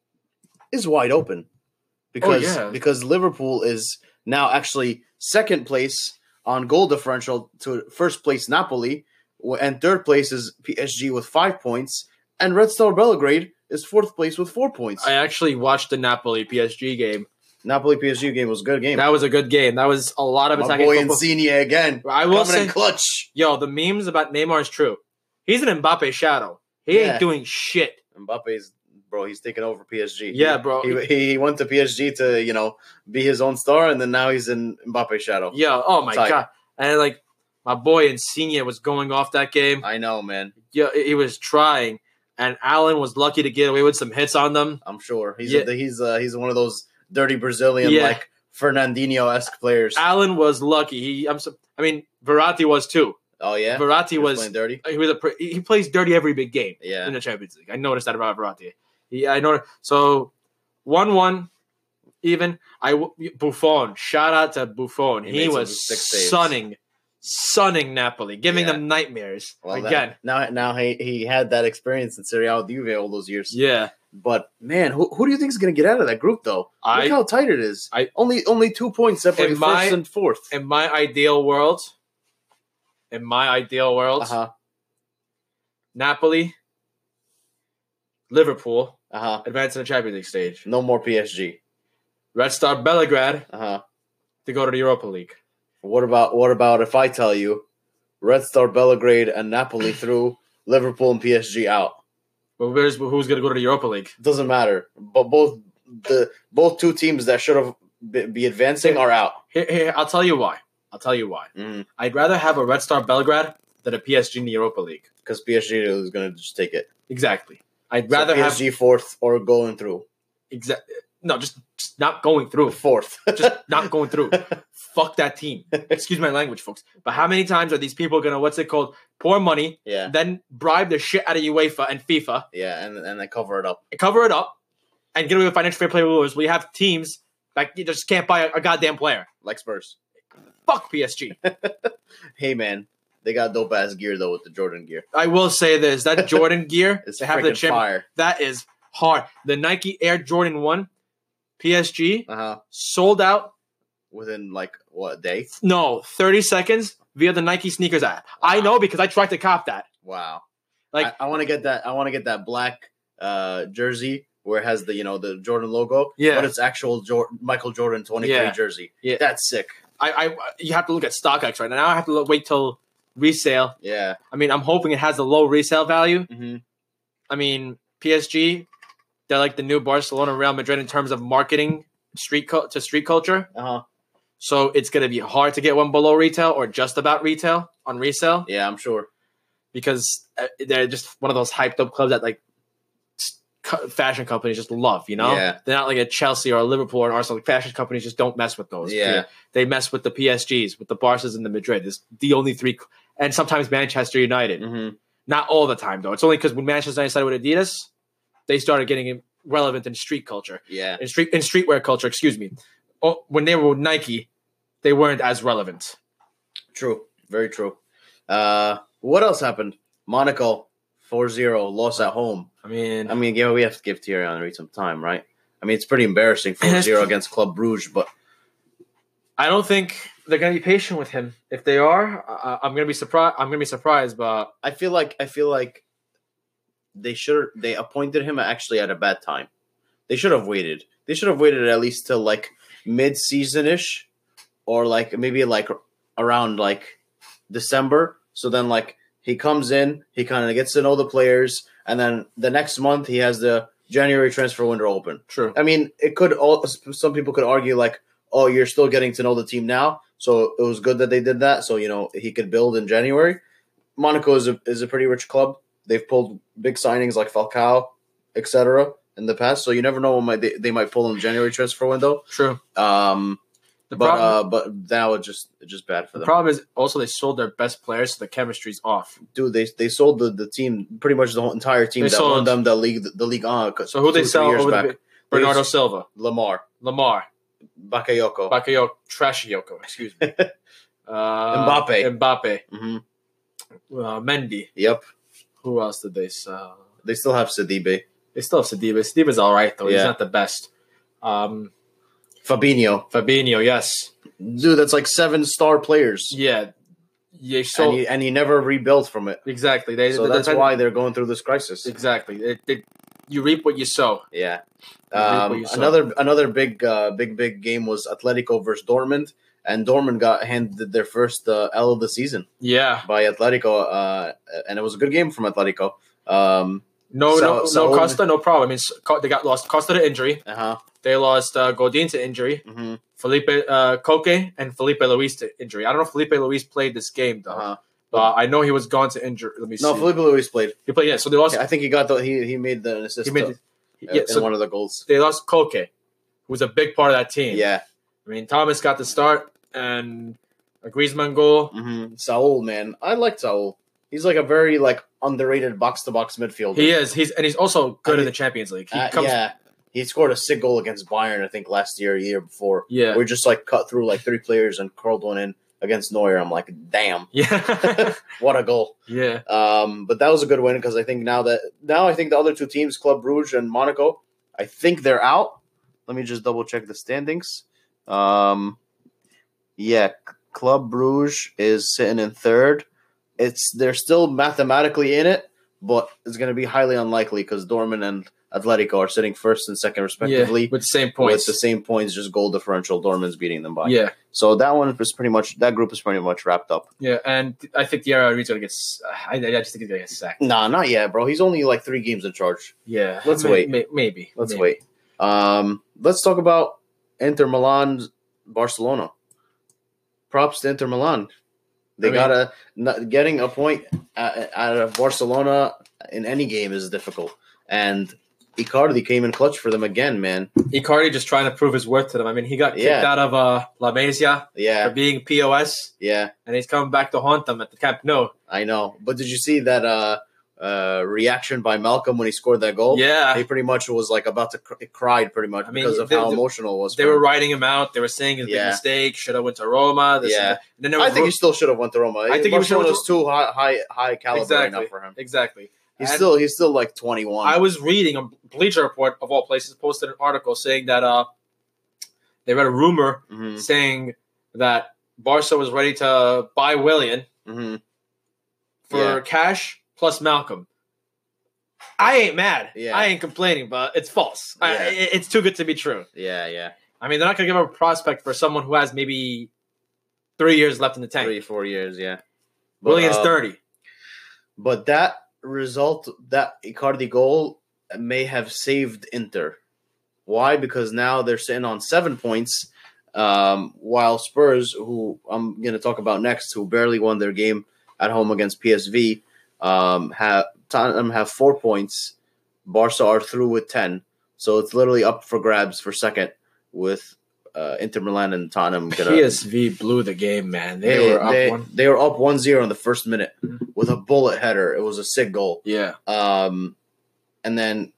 is wide open because oh, yeah. because Liverpool is now actually second place on goal differential to first place Napoli, and third place is P S G with five points, and Red Star Belgrade is fourth place with four points. I actually watched the Napoli P S G game. Napoli P S G game was a good game. That was a good game. That was a lot of My attacking. boy football. Insigne again. I will coming say, in clutch. Yo, the memes about Neymar is true. He's an Mbappe shadow. He Yeah. ain't doing shit. Mbappe's bro, he's taking over P S G. Yeah, He- bro. He, he went to P S G to you know be his own star, and then now he's in Mbappe shadow. Yeah. Oh my Tight. god. And like my boy Insigne was going off that game. I know, man. Yeah, he was trying, and Allen was lucky to get away with some hits on them. I'm sure he's Yeah. a, he's uh, he's one of those dirty Brazilian Yeah. like Fernandinho-esque players. Allen was lucky. He, I'm. So, I mean, Verratti was too. oh yeah, Verratti He was. playing dirty. He was a. pr- He plays dirty every big game. Yeah, In the Champions League. I noticed that about Verratti. Yeah, I know. So, one-one, even. I Buffon. Shout out to Buffon. He He, made some was sick saves. sunning, sunning Napoli, giving Yeah. them nightmares well, that- again. now now he he had that experience in Serie A with Juve all those years. Yeah, But man, who who do you think is going to get out of that group though? I- Look how tight it is. I- only only two points separate In first my- and fourth. in my ideal world, in my ideal world, Uh huh. Napoli, Liverpool Uh huh. advance to the Champions League stage. No more P S G. Red Star Belgrade Uh huh. to go to the Europa League. What about what about if I tell you, Red Star Belgrade and Napoli through, Liverpool and P S G out? But where's who's going to go to the Europa League? Doesn't matter. But both the both two teams that should have be, be advancing are out. Here, here, I'll tell you why. I'll tell you why. Mm. I'd rather have a Red Star Belgrade than a P S G in the Europa League. Because P S G is going to just take it. Exactly. I'd So rather P S G have fourth or going through exa- no, just, just not going through. fourth. Just not going through. Fuck that team. Excuse my language, folks. But how many times are these people gonna what's it called? Pour money, yeah, then bribe the shit out of UEFA and FIFA, yeah, and and then cover it up. cover it up, and get away with financial fair play rules? We have teams that you just can't buy a, a goddamn player. Like Spurs. Fuck P S G. Hey man, they got dope ass gear though with the Jordan gear. I will say this: that Jordan gear, It's they have the freaking chip. fire. That is hard. The Nike Air Jordan One, P S G Uh huh. sold out. Within like what a day? No, thirty seconds via the Nike sneakers app. I know because I tried to cop that. Wow. Like I, I want to get that. I want to get that black uh, jersey where it has the you know the Jordan logo. Yeah. But it's actual Jor- Michael Jordan twenty-three Yeah. jersey. Yeah. That's sick. I, I, you have to look at StockX right now. Now I have to look, wait till resale. Yeah. I mean, I'm hoping it has a low resale value. Mm-hmm. I mean, P S G, they're like the new Barcelona, Real Madrid in terms of marketing street cu- to street culture. Uh huh. So it's going to be hard to get one below retail or just about retail on resale Yeah, I'm sure. because uh, they're just one of those hyped up clubs that like s- co- fashion companies just love. You know, Yeah. they're not like a Chelsea or a Liverpool or an Arsenal. Like fashion companies just don't mess with those. Yeah. They mess with the P S Gs, with the Barças and the Madrid. It's the only three, and sometimes Manchester United. Mm-hmm. Not all the time though. It's only because when Manchester United started with Adidas, they started getting relevant in street culture. Yeah. In street in streetwear culture, excuse me. Oh, when they were with Nike, they weren't as relevant. True. Very true. Uh, what else happened? Monaco, four zero, loss at home. I mean, I mean, yeah, we have to give Thierry Henry some time, right? I mean, it's pretty embarrassing, four zero against Club Brugge, but I don't think they're going to be patient with him. If they are, I, I'm going to be surprised. I'm going to be surprised, but I feel like I feel like they should they appointed him actually at a bad time. They should have waited. They should have waited at least till like mid-season ish, or like maybe like around like December. So then like he comes in, he kind of gets to know the players, and then the next month he has the January transfer window open. True. I mean, it could all. Some people could argue like, oh, you're still getting to know the team now, so it was good that they did that. So you know he could build in January. Monaco is a is a pretty rich club. They've pulled big signings like Falcao, et cetera in the past. So you never know what might they, they might pull in the January transfer window. True. Um, The but problem, uh, but now it's just it's just bad for the them. problem is also they sold their best players, so the chemistry's off. Dude, they they sold the, the team pretty much the whole entire team They that sold- won them the league the league on. So who they two, three sell years over back? the Bernardo They- Silva, Lamar, Lamar, Bakayoko, Bakayoko, Trashiyoko, excuse me, uh, Mbappe. Mbappe, hmm uh, Mendy. Yep, Who else did they sell? they still have Sidibe, They still have Sadiba. Sadiba's all right though. He's Yeah. not the best. Um, Fabinho. Fabinho, yes, Dude, that's like seven star players, yeah, yeah. and So he and he never rebuilt from it. exactly, they. So they- that's they- why they're going through this crisis. exactly. It, it, you reap what you sow. Yeah. You reap what Um, you sow. another another big uh, big big game was Atletico versus Dortmund, and Dortmund got handed their first uh, L of the season Yeah. by Atletico, uh, and it was a good game from Atletico. Um, No, So- no, so- no Costa, no problem. I mean, s- Co- they got lost Costa to injury. uh huh. They lost uh, Godin to injury. hmm Felipe uh, Coque and Felipe Luis to injury. I don't know if Felipe Luis played this game though, Uh-huh. but I know he was gone to injury. Let me No, see. Felipe Luis played. He played. Yeah, so they lost. I think he got the he he made the assist he made. to- Yeah, in so one of the goals. they lost Coque, who was a big part of that team. Yeah. I mean, Thomas got the start and a Griezmann goal. hmm Saul, man, I like Saul. He's like a very like underrated box to box midfielder. He is. He's and he's also good I in mean, the Champions League. He Uh, comes. yeah. He scored a sick goal against Bayern, I think, last year, or year before. Yeah. We just like cut through like three players and curled one in against Neuer. I'm like, damn, Yeah. what a goal! yeah. Um, but that was a good win because I think now that now I think the other two teams, Club Brugge and Monaco, I think they're out. Let me just double check the standings. Um, yeah, C- Club Brugge is sitting in third. It's they're still mathematically in it, but it's going to be highly unlikely because Dortmund and Atletico are sitting first and second respectively. Yeah. With the same With points. the same points, just goal differential. Dortmund's beating them by. Yeah. So that one is pretty much that group is pretty much wrapped up. Yeah. And I think Thierry Henry's gonna get. s- I, I just think he's gonna get sacked. Nah, not yet, bro. He's only like three games in charge. Yeah. Let's May- wait. may- maybe. Let's maybe. wait. Um, let's talk about Inter Milan, Barcelona. Props to Inter Milan. They I mean- gotta not, getting a point out out of Barcelona in any game is difficult, and Icardi came in clutch for them again, man. Icardi just trying to prove his worth to them. I mean, he got kicked Yeah. out of uh, La Masia for Yeah, being P O S, yeah, and he's coming back to haunt them at the Camp Nou. I know. But did you see that uh, uh, reaction by Malcolm when he scored that goal? Yeah. He pretty much was like about to cr- cried pretty much I mean, because of they- how they- emotional it was. They for were him. writing him out. They were saying his Yeah. big mistake. Should have went to Roma. This Yeah. and, that. and then there was I think he still should have went to Roma. I think he should have Barcelona's too high, high, high caliber exactly enough for him. exactly. He's And still he's still like twenty-one. I was reading a Bleacher Report of all places posted an article saying that uh, they read a rumor hmm saying that Barca was ready to buy Willian hmm for Yeah. cash plus Malcolm. I ain't mad. Yeah. I ain't complaining, but it's false. I, Yeah. it- it's too good to be true. Yeah, yeah. I mean, they're not going to give up a prospect for someone who has maybe three years left in the tank. Three, four years, yeah. But, Willian's um, thirty. But that result, that Icardi goal, may have saved Inter. Why? Because now they're sitting on seven points, um, while Spurs, who I'm going to talk about next, who barely won their game at home against P S V, um, have Tottenham have four points. Barca are through with ten, so it's literally up for grabs for second with uh, Inter Milan and Tottenham gonna, P S V blew the game, man. They, they, were up they, one. they were up one zero in the first minute Mhm. with a bullet header. It was a sick goal. Yeah. Um, and then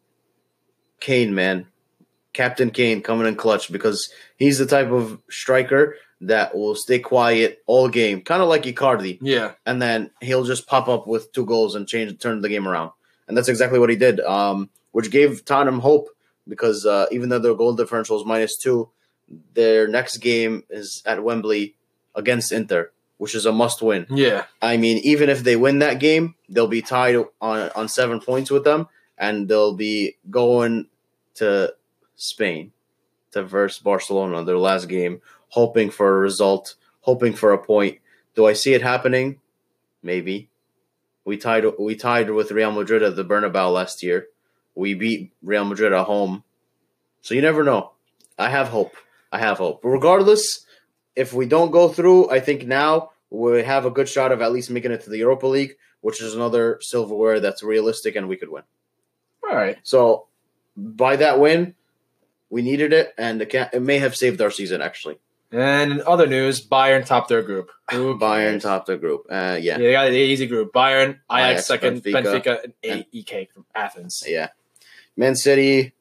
Kane, man, Captain Kane coming in clutch because he's the type of striker that will stay quiet all game, kind of like Icardi. Yeah. And then he'll just pop up with two goals and change, turn the game around. And that's exactly what he did, um, which gave Tottenham hope because uh, even though their goal differential is minus two, their next game is at Wembley against Inter, which is a must-win. Yeah. I mean, even if they win that game, they'll be tied on on seven points with them, and they'll be going to Spain to verse Barcelona, their last game, hoping for a result, hoping for a point. Do I see it happening? Maybe. We tied we tied with Real Madrid at the Bernabeu last year. We beat Real Madrid at home. So you never know. I have hope. I have hope. But regardless, if we don't go through, I think now we have a good shot of at least making it to the Europa League, which is another silverware that's realistic and we could win. All right. So by that win, we needed it, and it, can, it may have saved our season, actually. And in other news, Bayern topped their group. Who Bayern cares? topped the group. Uh, yeah. Yeah, they got the easy group. Bayern, Ajax, Ajax, second, Benfica, Benfica, and and- E K from Athens. Yeah. Man City,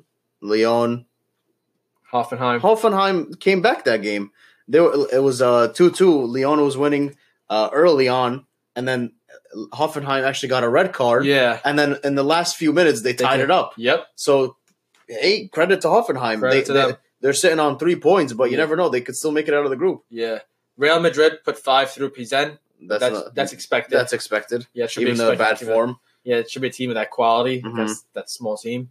Lyon. Hoffenheim. Hoffenheim came back that game. They were, it was uh, two two. Lyon was winning uh, early on, and then Hoffenheim actually got a red card. Yeah. And then in the last few minutes, they tied can- it up. Yep. So, hey, credit to Hoffenheim. Credit they, to they, them. They're sitting on three points, but you Yeah. never know. They could still make it out of the group. Yeah. Real Madrid put five through Pizen. That's That's not, that's expected. that's expected. yeah, it should Even be though expected. bad Should be- form. Yeah, it should be a team of that quality. Mhm. That's that small team.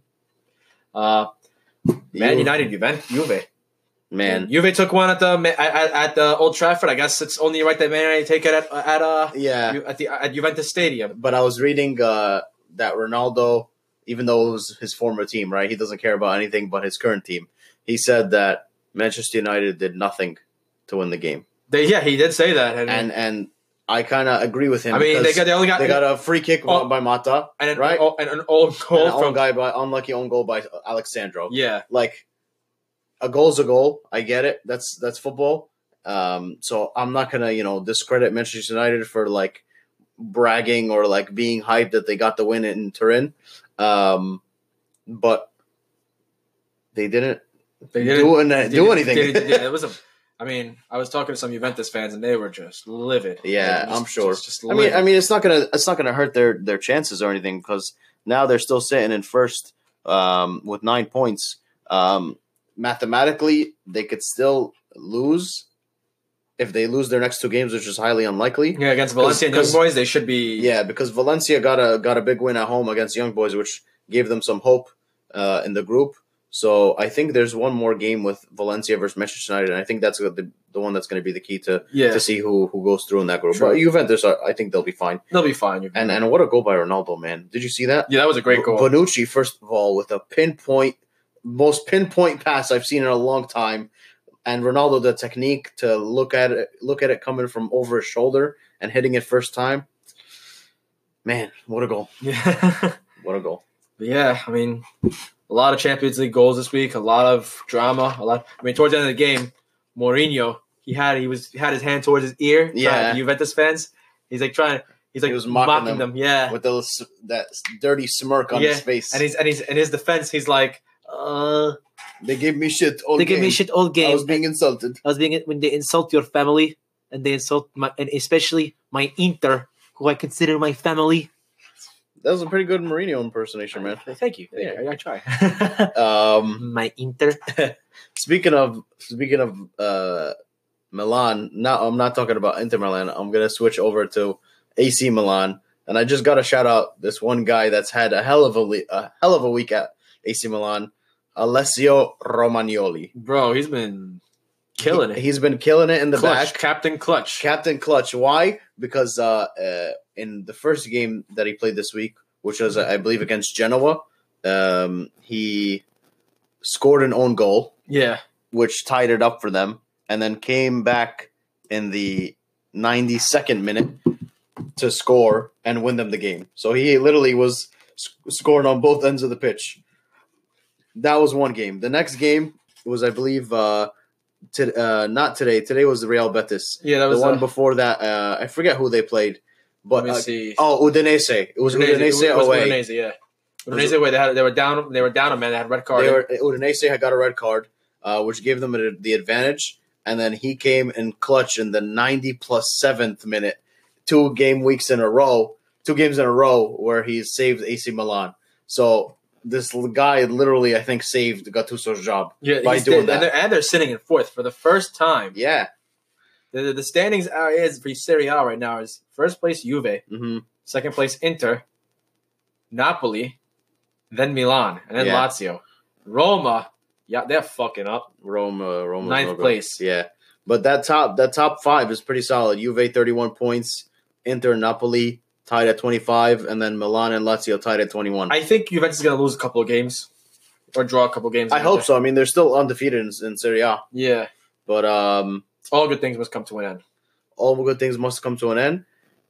Uh, Man You- United, Juve, Juve. Man. Juve took one at the at, at the Old Trafford. I guess it's only right that Man United take it at at uh Yeah. at the at Juventus Stadium. But I was reading uh, that Ronaldo, even though it was his former team, right? He doesn't care about anything but his current team. He said that Manchester United did nothing to win the game. They yeah, he did say that, and And and I kind of agree with him. I mean they because got they only got they got a free kick Oh, by Mata, and an, right? oh, and an old goal and an own from guy by unlucky own goal by Alexandro. yeah. Like a goal's a goal. I get it. That's that's football. Um, so I'm not gonna you know discredit Manchester United for like bragging or like being hyped that they got the win in Turin. Um, but they didn't They do, didn't an- they do didn't- anything. they didn't- yeah, it was a. I mean, I was talking to some Juventus fans, and they were just livid. Yeah, Just- I'm sure. Just, just I mean, livid. I mean, it's not gonna it's not gonna hurt their their chances or anything because now they're still sitting in first um, with nine points. Um, mathematically, they could still lose if they lose their next two games, which is highly unlikely. yeah, against Valencia and Young 'cause- Boys, they should be. Yeah, because Valencia got a got a big win at home against Young Boys, which gave them some hope uh, in the group. So I think there's one more game with Valencia versus Manchester United, and I think that's the the one that's going to be the key to yeah, to see who who goes through in that group. Sure. But Juventus, are- I think they'll be fine. they'll be fine. And and what a goal by Ronaldo, man! Did you see that? yeah, that was a great goal. Bonucci, first of all, with a pinpoint, most pinpoint pass I've seen in a long time, and Ronaldo the technique to look at it, look at it coming from over his shoulder and hitting it first time. Man, what a goal! Yeah. What a goal! But yeah, I mean, a lot of Champions League goals this week, a lot of drama, a lot. I mean, towards the end of the game, Mourinho he had he was he had his hand towards his ear. Yeah. trying- the Juventus fans. He's like trying. He's like He was mocking them. Yeah, With the, that dirty smirk on yeah. his face, And he's and he's in his defense. He's like, uh, they gave me shit. All They give me game. shit all game. I was being insulted. I was being when they insult your family and they insult my and especially my Inter, who I consider my family. That was a pretty good Mourinho impersonation, man. thank you. Yeah. Yeah, I, I try. Um, My Inter. Speaking of speaking of uh, Milan, now I'm not talking about Inter Milan. I'm gonna switch over to A C Milan, and I just got to shout out this one guy that's had a hell of a le- a hell of a week at A C Milan, Alessio Romagnoli. Bro, he's been killing it. He, has been killing it in the Clutch, back. Captain Clutch. Captain Clutch. Why? Because uh, uh, in the first game that he played this week, which was uh, I believe against Genoa, um, he scored an own goal, yeah, which tied it up for them, and then came back in the ninety-second minute to score and win them the game. So he literally was sc- scoring on both ends of the pitch. That was one game. The next game was, I believe, uh, to, uh, not today. Today was the Real Betis. Yeah, that was the one uh, before that. Uh, I forget who they played, but Let me uh, see. oh, Udinese. It was Udinese, Udinese, it was away. Udinese, yeah. Udinese away. They had they were down. They were down a man. They had a red card. They were Udinese had got a red card, uh, which gave them a, the advantage, and then he came in clutch in the ninety plus seventh minute, two game weeks in a row, two games in a row where he saved A C Milan. So this guy literally, I think, saved Gattuso's job yeah, by he's doing and that. they're, and they're sitting in fourth for the first time. Yeah. The, the standings are, is for Serie A right now is first place Juve, Mm-hmm. second place Inter, Napoli, then Milan, and then Yeah. Lazio. Roma, yeah, they're fucking up. Roma, Roma, Ninth place. Yeah, but that top that top five is pretty solid. Juve thirty one points, Inter, Napoli tied at twenty five, and then Milan and Lazio tied at twenty one. I, I think Juventus is going to lose a couple of games or draw a couple of games. hope so. I mean, they're still undefeated in, in Serie A, Yeah, but um, all good things must come to an end. all good things must come to an end.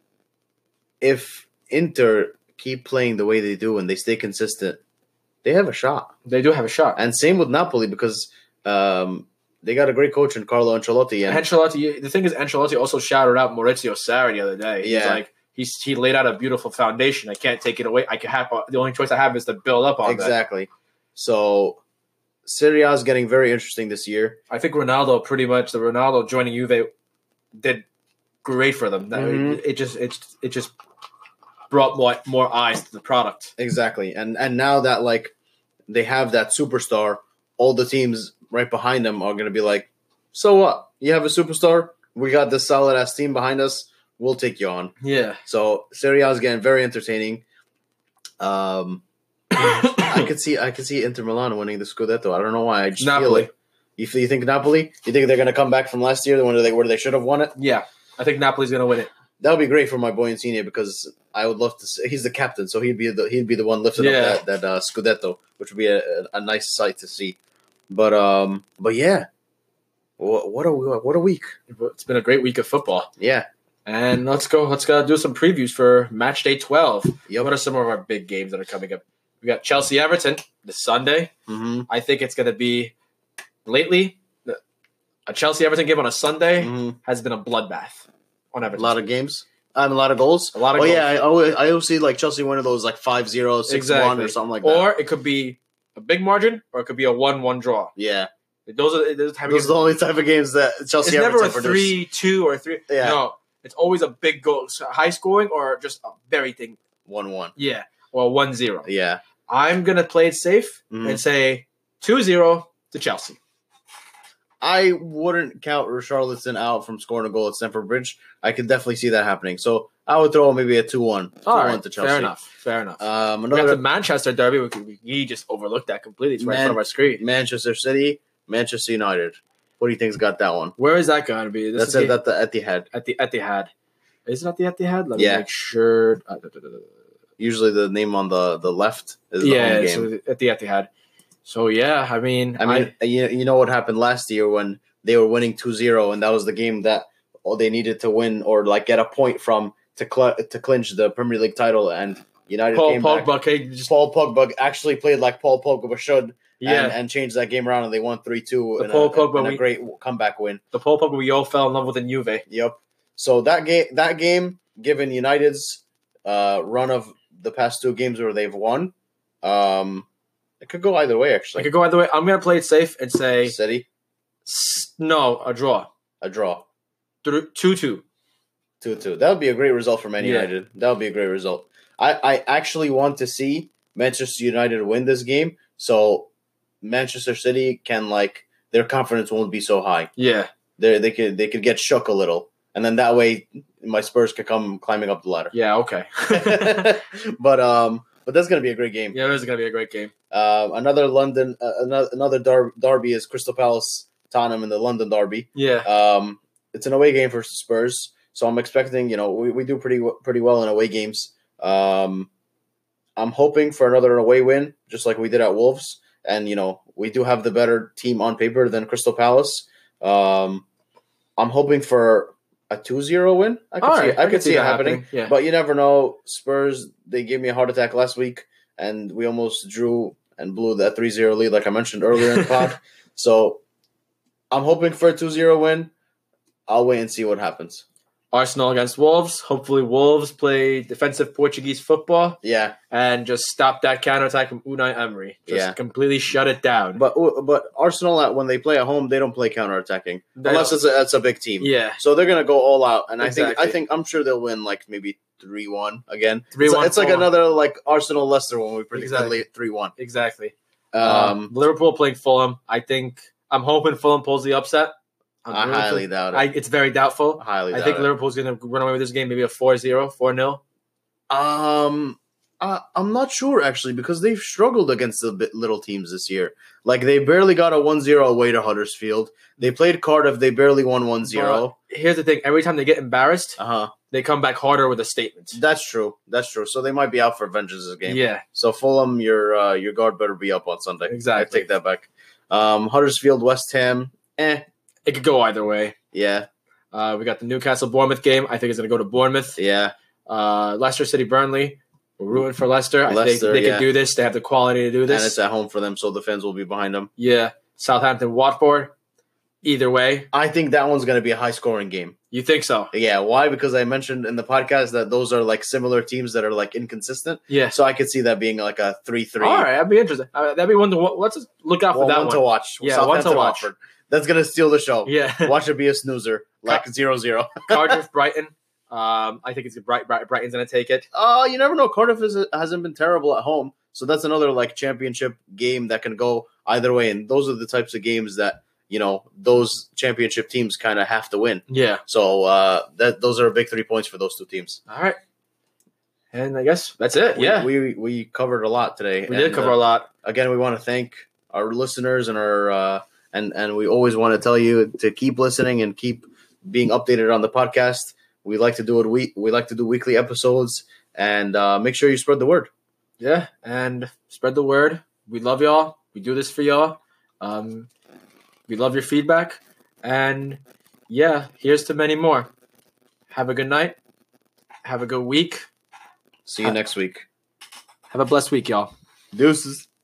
If Inter keep playing the way they do and they stay consistent, they have a shot. They do have a shot. And same with Napoli because um, they got a great coach in Carlo Ancelotti. And Ancelotti. The thing is, Ancelotti also shouted out Maurizio Sarri the other day. He's Yeah. like he's he laid out a beautiful foundation. I can't take it away. I can have the only choice I have is to build up on that. exactly. So Serie A is getting very interesting this year. I think Ronaldo pretty much the Ronaldo joining Juve did great for them. That- Mhm. It just it it just brought more more eyes to the product. Exactly. And and now that like they have that superstar, all the teams right behind them are going to be like, so what? You have a superstar? We got this solid ass team behind us. We'll take you on. Yeah, So Serie A is getting very entertaining. Um, I could see I could see Inter Milan winning the Scudetto. I don't know why. I just feel Napoli. like you, you think Napoli? You think they're going to come back from last year where they where they should have won it? yeah. I think Napoli's gonna win it. That would be great for my boy Insigne because I would love to. See, he's the captain, so he'd be the he'd be the one lifting Yeah. up that that uh, Scudetto, which would be a, a, a nice sight to see. But um, but yeah, what, what a what a week! It's been a great week of football. Yeah, And let's go. Let's go do some previews for match day twelve. Yep. What are some of our big games that are coming up? We got Chelsea Everton this Sunday. mm-hmm. I think it's going to be lately a Chelsea Everton game on a Sunday Mm-hmm. has been a bloodbath on a Everton. lot of games. Um, a lot of goals. A lot of oh goals. yeah, I always I always see like Chelsea one of those like five zero, six one Exactly. or something like that. Or it could be a big margin, or it could be a one-one draw. yeah, Those are those type of those games. are the only type of games that Chelsea It's never Everton a produce. three-two or three. Yeah. No, it's always a big goal, so high scoring, or just a very thing. one one. Yeah, or one zero. Yeah. I'm gonna play it safe Mhm. and say two zero to Chelsea. I wouldn't count Richarlison out from scoring a goal at Stamford Bridge. I could definitely see that happening. So I would throw maybe a two one. two All one right, to Chelsea. fair enough. Fair enough. Um, we got the another Manchester derby. We, we, we just overlooked that completely. It's right in Man- front of our screen. Manchester City, Manchester United. What do you think's got that one? Where is that going to be? This That's is at, the- at the Etihad. at the Etihad. Is it at the Etihad? Let me Yeah. make sure. Uh, da, da, da, da. Usually the name on the, the left is the Yeah, home it's game. at the Etihad. So yeah, I mean, I mean, you, you know what happened last year when they were winning two zero, and that was the game that all they needed to win or like get a point from to cl- to clinch the Premier League title, and United Paul came back. Pogba, okay, just Paul Pogba actually played like Paul Pogba should, yeah. and, and changed that game around, and they won three two The in, Paul a, Pogba in a we- great comeback win. the Paul Pogba we all fell in love with in Juve. Yep. So that game, that game, given United's uh, run of the past two games where they've won, um, it could go either way. I Actually, could go either way. I'm gonna play it safe and say City s- no, a draw, a draw. two two. Two two. That would be a great result for Man Yeah. United. That would be a great result. I, I actually want to see Manchester United win this game, so Manchester City can like their confidence won't be so high. Yeah, They they could they could get shook a little, and then that way my Spurs could come climbing up the ladder. yeah, okay. but um, but that's gonna be a great game. Yeah, this is gonna be a great game. Uh, another London, uh, another another dar- derby is Crystal Palace Tottenham in the London derby. Yeah, Um, it's an away game for Spurs, so I'm expecting, you know, we, we do pretty w- pretty well in away games. Um, I'm hoping for another away win, just like we did at Wolves, and you know we do have the better team on paper than Crystal Palace. Um, I'm hoping for a two zero win. I could All see, right, I could see it that happening, Yeah, but you never know. Spurs, they gave me a heart attack last week, and we almost drew and blew that three zero lead, like I mentioned earlier in the pod. So I'm hoping for a two zero win. I'll wait and see what happens. Arsenal against Wolves. Hopefully Wolves play defensive Portuguese football Yeah, and just stop that counterattack from Unai Emery. Just Yeah. completely shut it down. but but Arsenal uh, when they play at home, they don't play counterattacking They unless don't. it's a, that's a big team. Yeah. So they're gonna go all out, and I think Exactly. I think I'm sure they'll win like maybe three one again. three It's, one. it's like another like Arsenal Leicester when we predicted Exactly. three one. Exactly. Um, Um, Liverpool playing Fulham. I think I'm hoping Fulham pulls the upset. I'm I really highly think- doubt it. I, it's very doubtful. highly I doubt think it. Liverpool's going to run away with this game, maybe a four zero, four nil. Um, I, I'm not sure actually because they've struggled against the bit, little teams this year. Like they barely got a one zero away to Huddersfield. They played Cardiff. They barely won one zero. Here's the thing: every time they get embarrassed, Uh huh. they come back harder with a statement. That's true. That's true. So they might be out for vengeance this game. Yeah, So Fulham, your uh, your guard better be up on Sunday. Exactly. I take that back. Um, Huddersfield, West Ham. Eh. it could go either way. Yeah. Uh, we got the Newcastle Bournemouth game. I think it's going to go to Bournemouth. Yeah. Uh, Leicester City Burnley. We're rooting for Leicester. I Leicester, think they yeah. can do this. They have the quality to do And this. it's at home for them, so the fans will be behind them. Yeah, Southampton Watford. Either way, I think that one's going to be a high scoring game. you think so? Yeah. Why? Because I mentioned in the podcast that those are like similar teams that are like inconsistent. Yeah. So I could see that being like a three three. All right, that'd be interesting. Uh, that'd be one to let's just look out for Well, that one one. to watch. Yeah, one to Southampton, watch. Watford. That's going to steal the show. Yeah, Watch it be a snoozer, like zero zero. Cardiff Brighton. Um, I think it's Bright, Bright, Brighton's going to take it. Uh, you never know. Cardiff is, hasn't been terrible at home. So that's another like championship game that can go either way. And those are the types of games that, you know, those championship teams kind of have to win. Yeah. So uh, that those are big three points for those two teams. All right. And I guess that's it. We- Yeah, We we covered a lot today. we did And, cover uh, a lot. Again, we want to thank our listeners and our uh, and and we always want to tell you to keep listening and keep being updated on the podcast. We like to do it. We we like to do weekly episodes, and uh, make sure you spread the word. Yeah, and spread the word. We love y'all. We do this for y'all. Um, we love your feedback. And yeah, here's to many more. Have a good night. Have a good week. See you next week. Have a blessed week, y'all. Deuces.